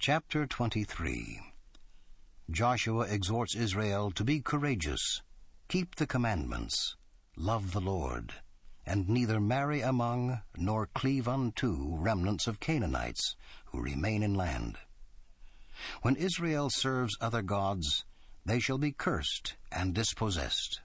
Chapter 23. Joshua exhorts Israel to be courageous, keep the commandments, love the Lord, and neither marry among nor cleave unto remnants of Canaanites who remain in land. When Israel serves other gods, they shall be cursed and dispossessed.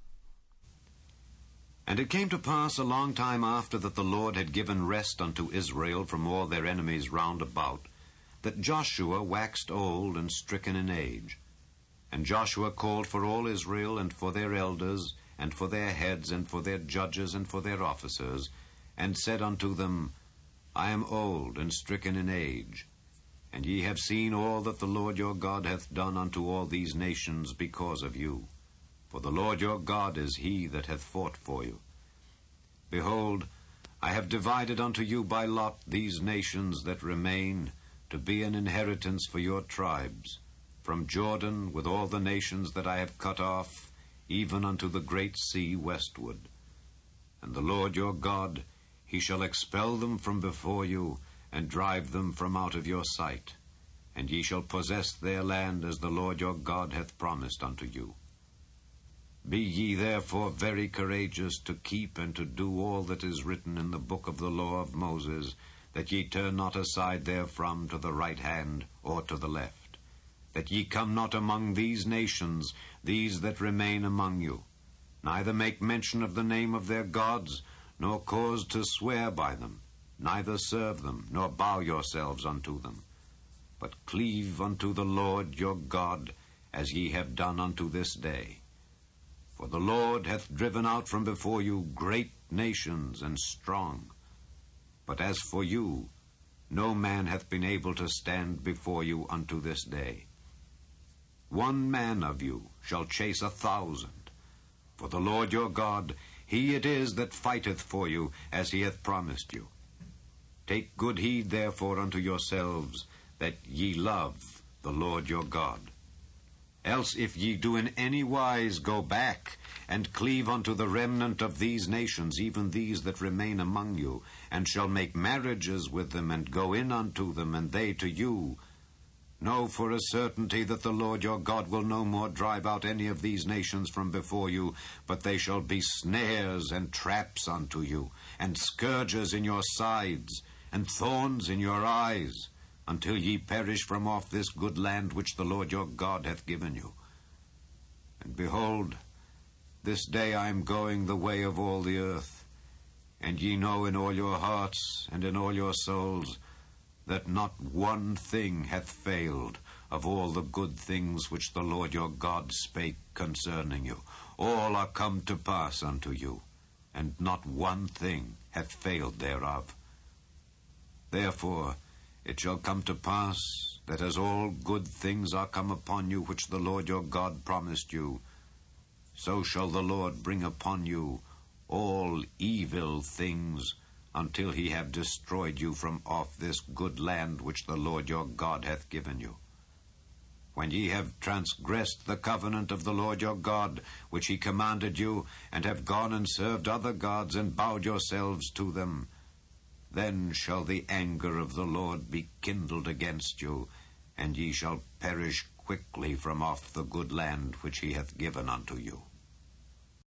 And it came to pass a long time after that the Lord had given rest unto Israel from all their enemies round about, that Joshua waxed old and stricken in age. And Joshua called for all Israel, and for their elders, and for their heads, and for their judges, and for their officers, and said unto them, I am old and stricken in age, and ye have seen all that the Lord your God hath done unto all these nations because of you. For the Lord your God is he that hath fought for you. Behold, I have divided unto you by lot these nations that remain, to be an inheritance for your tribes, from Jordan with all the nations that I have cut off, even unto the great sea westward. And the Lord your God, he shall expel them from before you, and drive them from out of your sight. And ye shall possess their land as the Lord your God hath promised unto you. Be ye therefore very courageous to keep and to do all that is written in the book of the law of Moses, that ye turn not aside therefrom to the right hand or to the left, that ye come not among these nations, these that remain among you, neither make mention of the name of their gods, nor cause to swear by them, neither serve them, nor bow yourselves unto them, but cleave unto the Lord your God, as ye have done unto this day. For the Lord hath driven out from before you great nations and strong. But as for you, no man hath been able to stand before you unto this day. 1 man of you shall chase 1,000. For the Lord your God, he it is that fighteth for you, as he hath promised you. Take good heed therefore unto yourselves, that ye love the Lord your God. Else if ye do in any wise go back, and cleave unto the remnant of these nations, even these that remain among you, and shall make marriages with them, and go in unto them, and they to you, know for a certainty that the Lord your God will no more drive out any of these nations from before you, but they shall be snares and traps unto you, and scourges in your sides, and thorns in your eyes, until ye perish from off this good land which the Lord your God hath given you. And behold, this day I am going the way of all the earth, and ye know in all your hearts and in all your souls that not one thing hath failed of all the good things which the Lord your God spake concerning you. All are come to pass unto you, and not one thing hath failed thereof. Therefore it shall come to pass that as all good things are come upon you which the Lord your God promised you, so shall the Lord bring upon you all evil things, until he have destroyed you from off this good land which the Lord your God hath given you. When ye have transgressed the covenant of the Lord your God, which he commanded you, and have gone and served other gods, and bowed yourselves to them, then shall the anger of the Lord be kindled against you, and ye shall perish quickly from off the good land which he hath given unto you.